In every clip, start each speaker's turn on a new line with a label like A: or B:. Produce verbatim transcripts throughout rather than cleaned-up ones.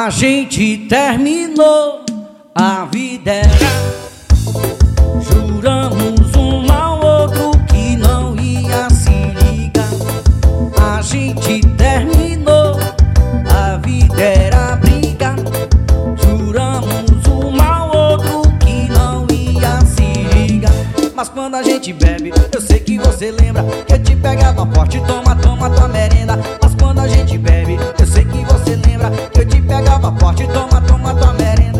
A: A gente terminou, a vida era. Juramos um ao outro que não ia se ligar. A gente terminou, a vida era briga. Juramos um ao outro que não ia se ligar. Mas quando a gente bebe, eu sei que você lembra que eu te pegava forte, toma, toma tua merenda. Mas quando a gente bebe, eu sei que você lembra que eu te pegava forte, toma, toma tua merenda.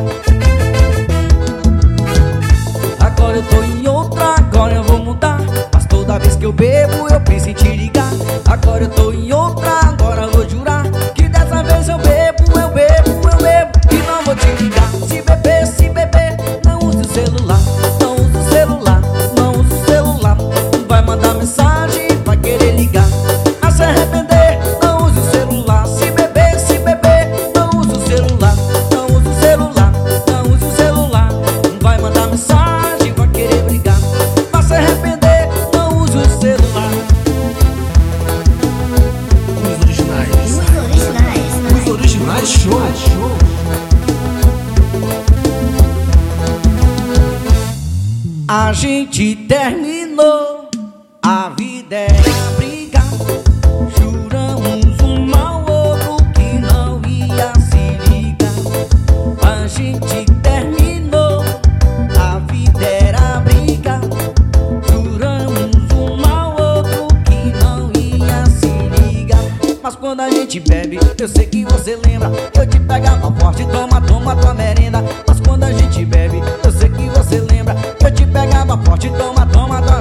A: Agora eu tô em outra, agora eu vou mudar. Mas toda vez que eu bebo eu penso em te ligar. Agora eu tô em outra, agora eu vou jurar que dessa vez eu bebo, eu bebo, eu bebo e não vou te ligar. Se beber, se beber, não use o celular. Não use o celular, não use o celular. Vai mandar mensagem, vai querer ligar. A se arrepender, não use o celular. Se beber, se beber, não use o celular. Não use o celular, não use o celular. Vai mandar mensagem, vai querer brigar. Vai se arrepender, não use o celular.
B: Os originais.
C: Os originais.
B: Os originais show.
A: A gente terminou, a vida era briga. Juramos um ao outro que não ia se ligar. A gente terminou, a vida era briga. Juramos um ao outro que não ia se ligar. Mas quando a gente bebe, eu sei que você lembra que eu te pegava forte, toma, toma tua merenda. Mas quando a gente bebe, eu sei que você lembra que eu te pegava forte, toma, toma tua